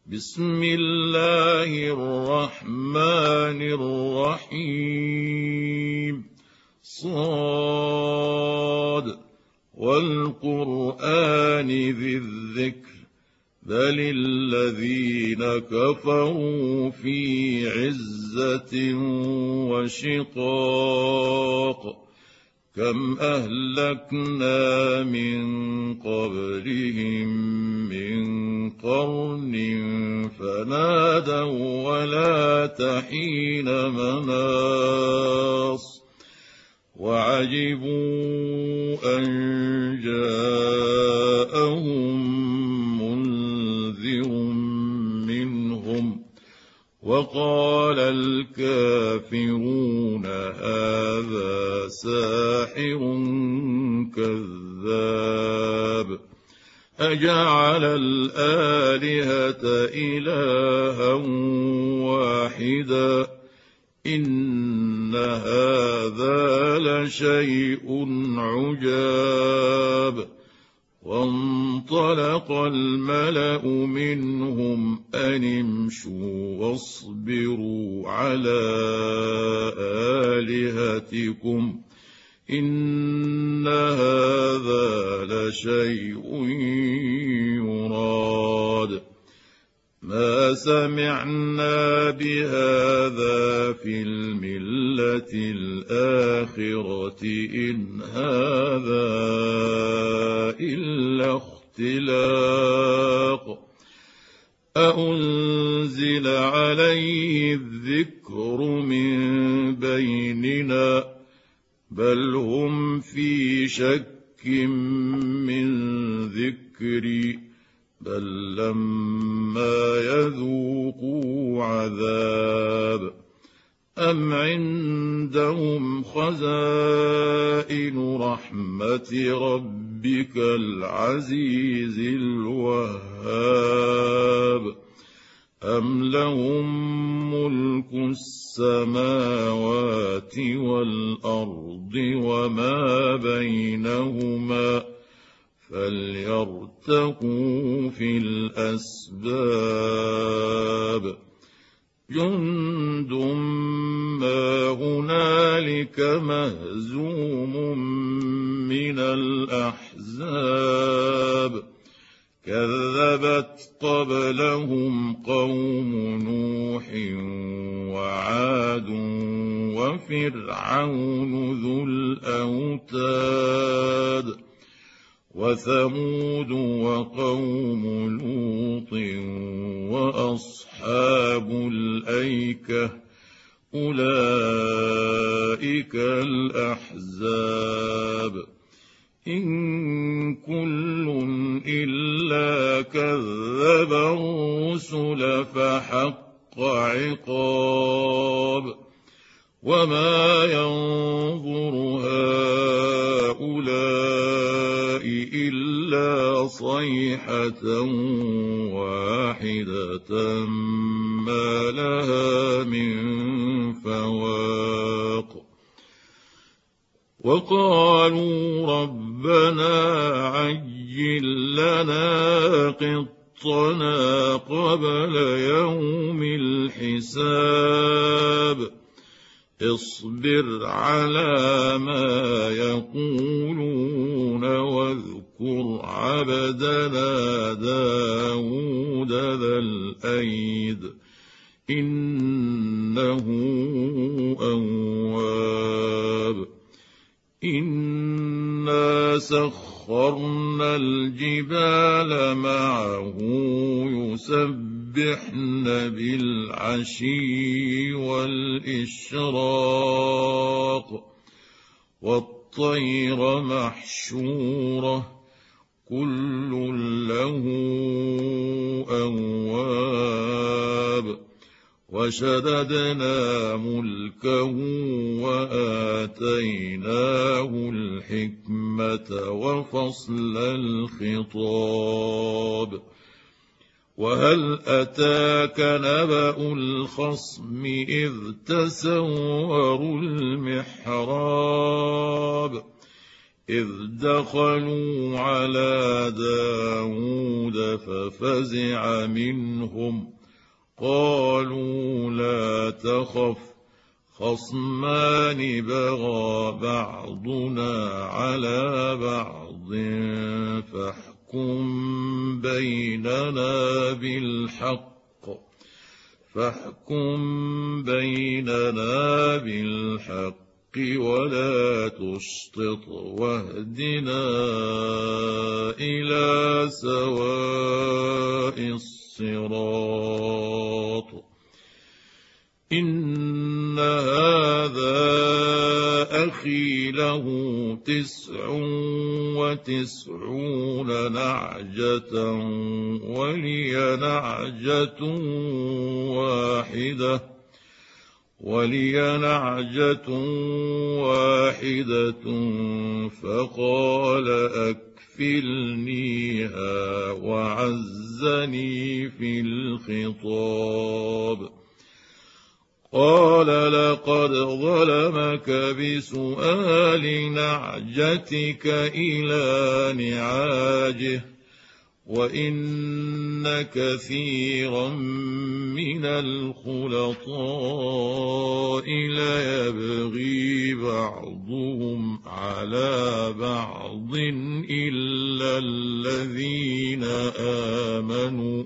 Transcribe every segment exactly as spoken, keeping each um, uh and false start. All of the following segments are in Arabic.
بسم الله الرحمن الرحيم. صاد والقرآن ذي الذكر بل الذين كفروا في عزة وشقاق كم أهلكنا من قبلهم من قرن فنادوا ولا تحين مناص وعجبوا أن جاءهم منذر منهم وقال الكافرون هذا ساحر كذاب أجعل الآلهة إلها واحدا إن هذا لشيء عجاب. وانطلق الملأ منهم أن امشوا واصبروا على آلهتكم إن هذا لشيء يراد ما سمعنا بهذا في الملة الآخرة إن هذا إلا اختلاق أأنزل عليه الذكر من بيننا بل هم في شك من ذكري بل لما يذوقوا عذاب أم عندهم خزائن رحمة ربك العزيز الوهاب أم لهم ملك السماوات والأرض وما بينهما فليرتقوا في الأسباب جند ما هنالك مهزوم من الأحزاب كذبت قبلهم قوم نوح وعاد وفرعون ذو الأوتاد وثمود وقوم لوط وأصحاب الأيكة أولئك الأحزاب إن كل إلا كذب الرسل فحق عقاب وما ينظر هؤلاء إلا صيحة واحدة ما لها من فواق وقالوا ربنا عجل لنا قطنا قبل يوم الحساب اصبر على ما يقولون واذكر عبدنا داود ذا الأيد إنه أواب إنا سخرنا الجبال معه يسبحن بالعشي والإشراق والطير محشورة كل له أواب وشددنا ملكه وآتيناه الحكمة وفصل الخطاب وهل أتاك نبأ الخصم إذ تسوروا المحراب إذ دخلوا على داود ففزع منهم قالوا لا تخف خصمان بغى بعضنا على بعض فاحكم بيننا بالحق فاحكم بيننا بالحق ولا تشطط واهدنا إلى سواء الصراط إن هذا أخي له تسع وتسعون نعجة ولي نعجة واحدة ولي نعجة واحدة فقال أكفلنيها وعزني في الخطاب قال لقد ظلمك بسؤال نعجتك إلى نعاجه وإن كثيرا من الخلطاء ليبغي بعضهم على بعض إلا الذين آمنوا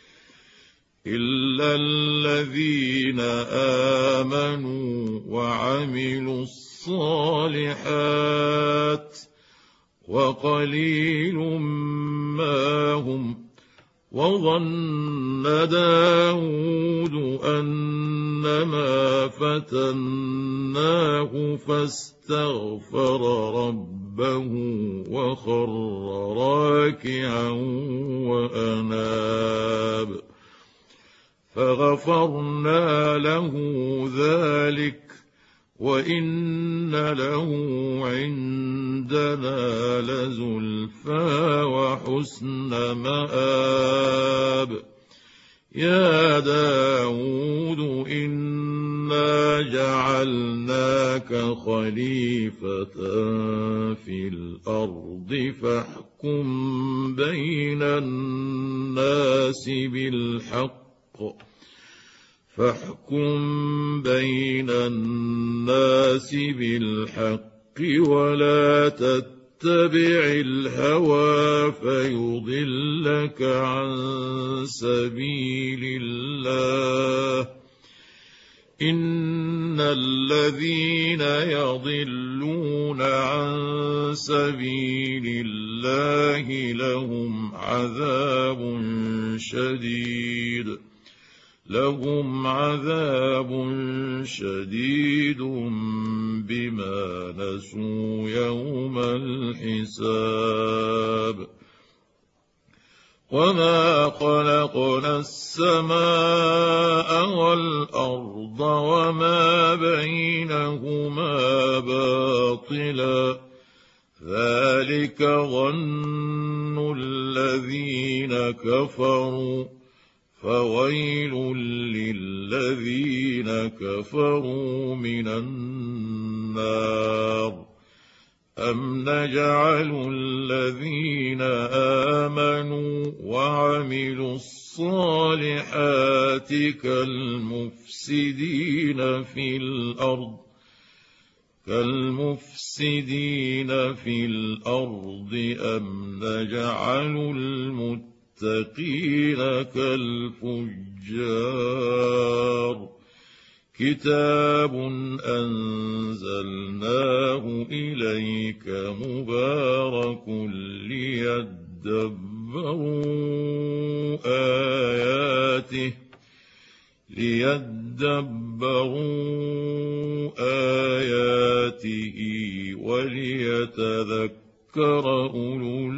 إلا الذين آمنوا وعملوا الصالحات وقليل ما هم وظن داود أنما فتناه فاستغفر ربه وخر راكعا وأناب فغفرنا له ذلك وإن له عندنا لزلفى وحسن مآب يا داود إنا جعلناك خليفة في الأرض فاحكم بين الناس بالحق فاحكم بين الناس بالحق ولا تتبع الهوى فيضلك عن سبيل الله إن الذين يضلون عن سبيل الله لهم عذاب شديد لهم عذاب شديد بما نسوا يوم الحساب وما خلقنا السماء والأرض وما بينهما باطلا ذلك ظن الذين كفروا فويل للذين كفروا من النار أم نجعل الذين آمنوا وعملوا الصالحات كالمفسدين في الأرض كالمفسدين في الأرض أم نجعل المتقين المتقين كالفجار كتاب أنزلناه إليك مبارك ليدبروا آياته ليدبروا آياته وليتذكر أولو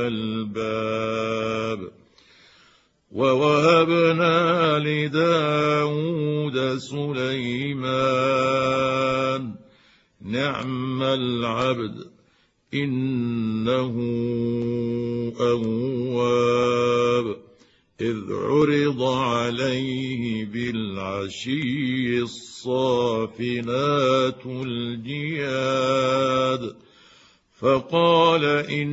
الألباب ووهبنا لداود سليمان نعم العبد إنه أواب إذ عرض عليه بالعشي الصافنات الجياد فقال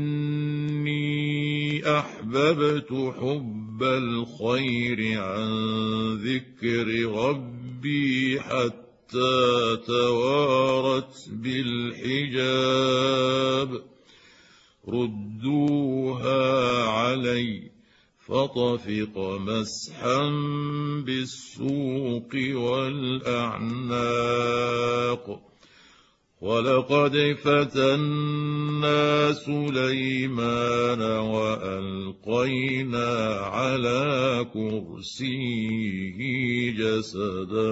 إني أحببت حب الخير عن ذكر ربي حتى توارت بالحجاب ردوها علي فطفق مسحا بالسوق والأعناق ولقد فتنا سليمان وألقينا على كرسيه جسدا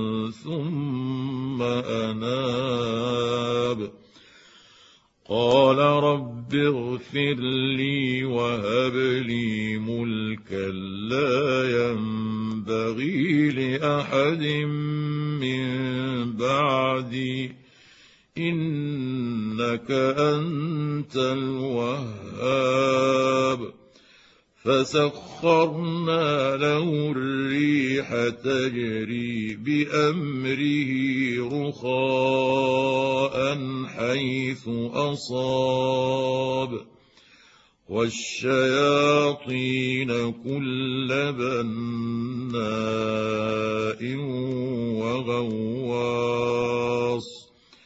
ثم أناب قال رب اغفر لي وهب لي ملكا لا ينبغي لأحد من بعدي إنك أنت الوهاب فسخرنا له الريح تجري بأمره رخاء حيث أصاب والشياطين كل بناء وغواص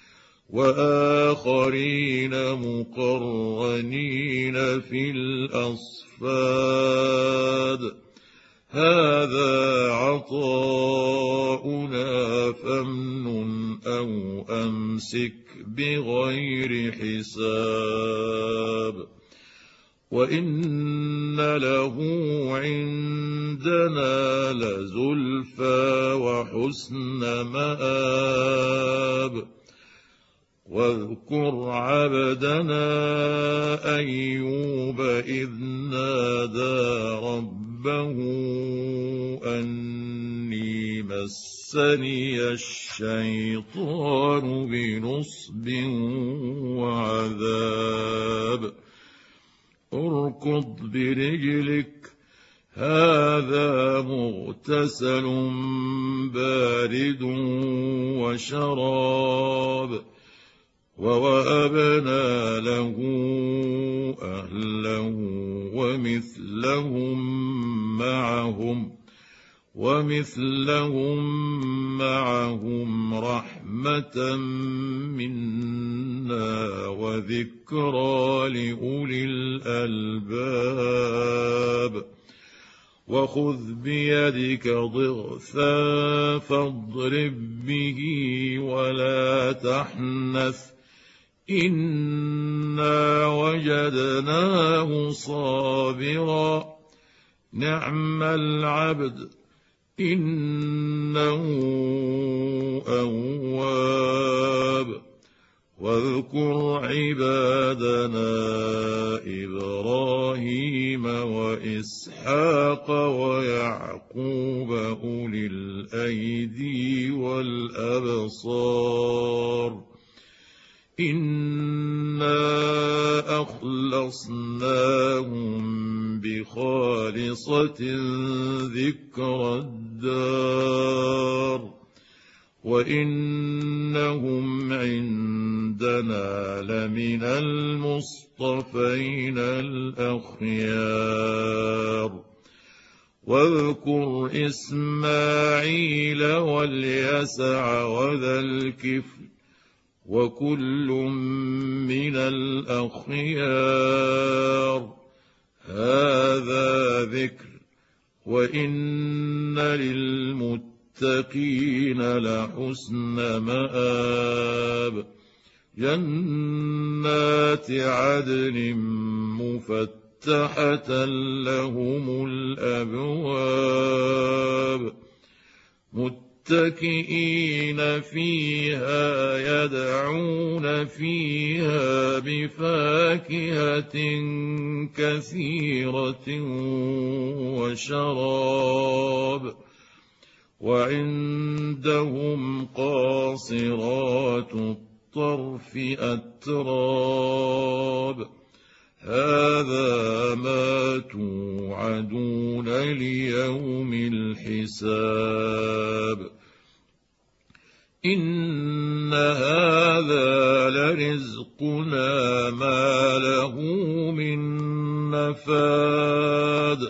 وآخرين مقرنين في الأصفاد هذا عطاؤنا فامنن أو أمسك بغير حساب وإن له عندنا لزلفى وحسن مآب واذكر عبدنا أيوب إذ نادى ربه أني مسني الشيطان بنصب وعذاب اركض برجلك هذا مغتسل بارد وشراب ووهبنا له أهله ومثلهم معهم ومثلهم معهم رحمة منا وذكرى لأولي الألباب وخذ بيدك ضغثا فاضرب به ولا تحنث إنا وجدناه صابرا نعم العبد إنه أواب واذكر عبادنا إبراهيم وإسحاق ويعقوب أولي الأيدي والأبصار إنا أخلصناهم بخالصة ذكر الدار وإنهم عندنا لمن المصطفين الأخيار واذكر إسماعيل واليسع وذا الكفل وكل من الأخيار هذا ذكر وإن للمتقين لحسن مآب جنات عدن مفتحة لهم الأبواب متكئين فيها يدعون فيها بفاكهة كثيرة وشراب وعندهم قاصرات الطرف أتراب هذا ما توعدون ليوم الحساب إن هذا لرزقنا ما له من نفاد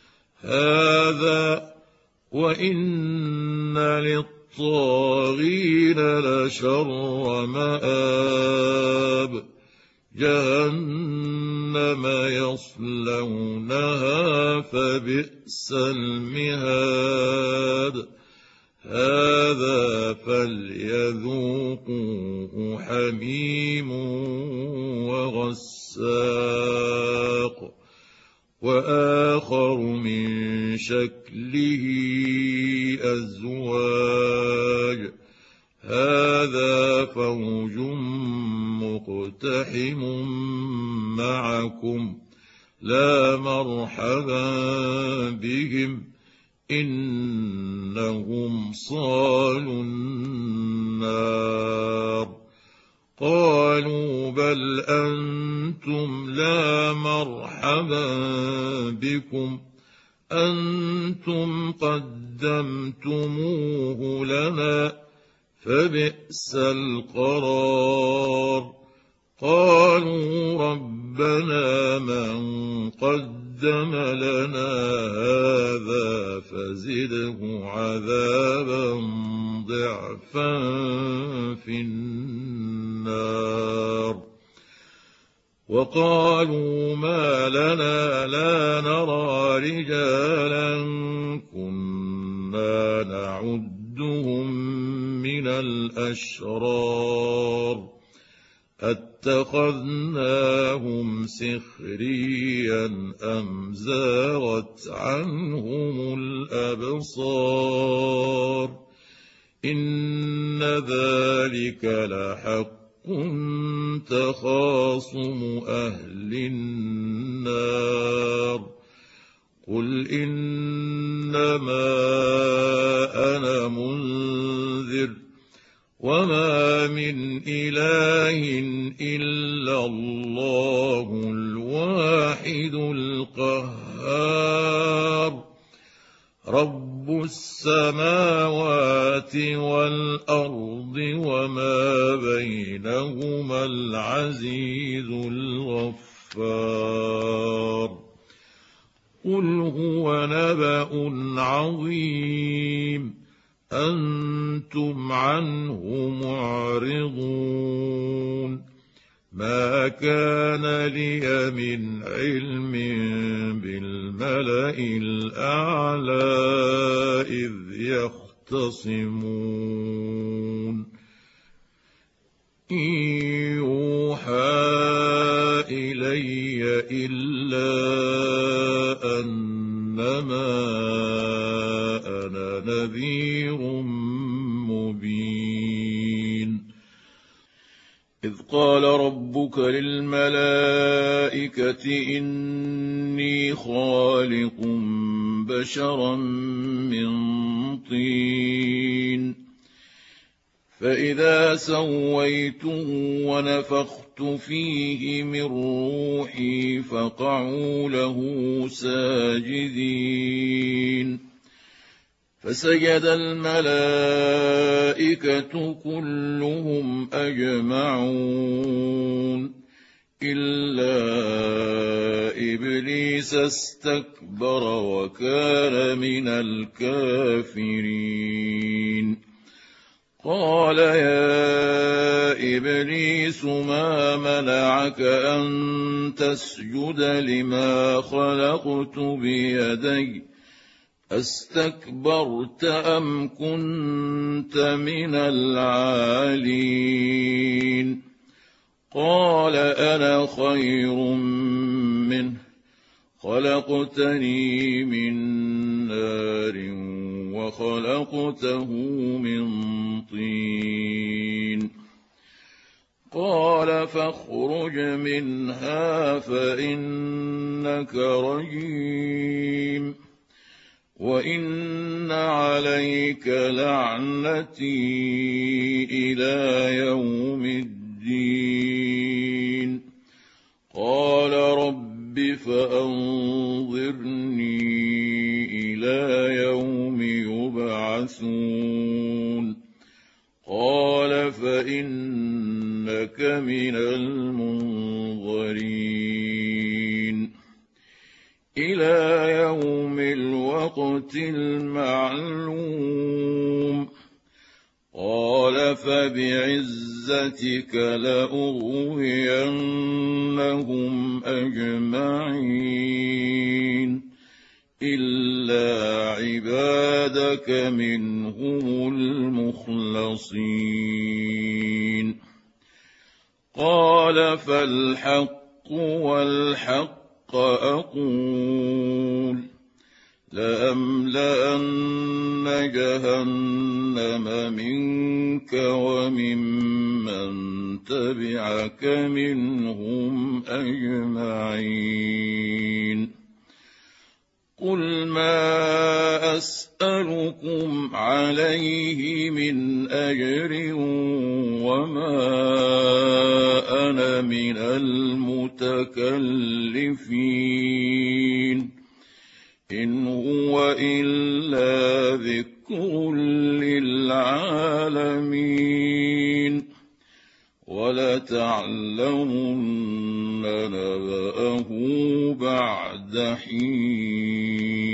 هذا وإن للطاغين لشر مآب جهنم يصلونها فبئس المهاد هذا فليذوقوه حميم وغساق وآخر من شكله أزواج هذا فوج مقتحم معكم لا مرحبا بهم إنهم صالوا النار قالوا بل أنتم لا مرحبا بكم أنتم قدمتموه لنا فبئس القرار قالوا ربنا من قدم لنا هذا فزده عذابا ضعفا في النار وقالوا ما لنا لا نرى رجالا كنا نعدهم من الأشرار أتخذناهم سخريا أم زاغت عنهم الأبصار إن ذلك لحق تخاصم أهل النار قل إنما أنا منذر وما من إله إلا الله الواحد القهار رب السماوات والأرض وما بينهما العزيز الغفار قل هو نبأ عظيم أنتم عنه معرضون ما كان لي من علم بالملأ الأعلى إذ يختصمون إن يوحى إلي إلا أنما أنا نذير مبين إذ قال ربك للملائكة إني خالق بشرا من طين فإذا سويته ونفخت فيه من روحي فقعوا له ساجدين فسجد الملائكة كلهم أجمعون إلا إبليس استكبر وكان من الكافرين قال يا إبليس ما منعك أن تسجد لما خلقت بيدي أستكبرت أم كنت من العالين قال أنا خير منه خلقتني من نار وخلقته من طين قال فاخرج منها فإنك رجيم وإن عليك لعنتي إلى يوم الدين قال رب فأنظرني إلى يوم يبعثون قال فإنك من المنظرين إلى يوم الوقت المعلوم قال فبعزتك لأغوينهم أجمعين إلا عبادك منهم المخلصين قال فالحق والحق أقول لأملأن جهنم منك وممن تبعك منهم أجمعين قل ما أسألكم عليه من أجر وما أنا من المتكلفين إن هو إلا ذكر للعالمين ولتعلمن نبأه بعد حين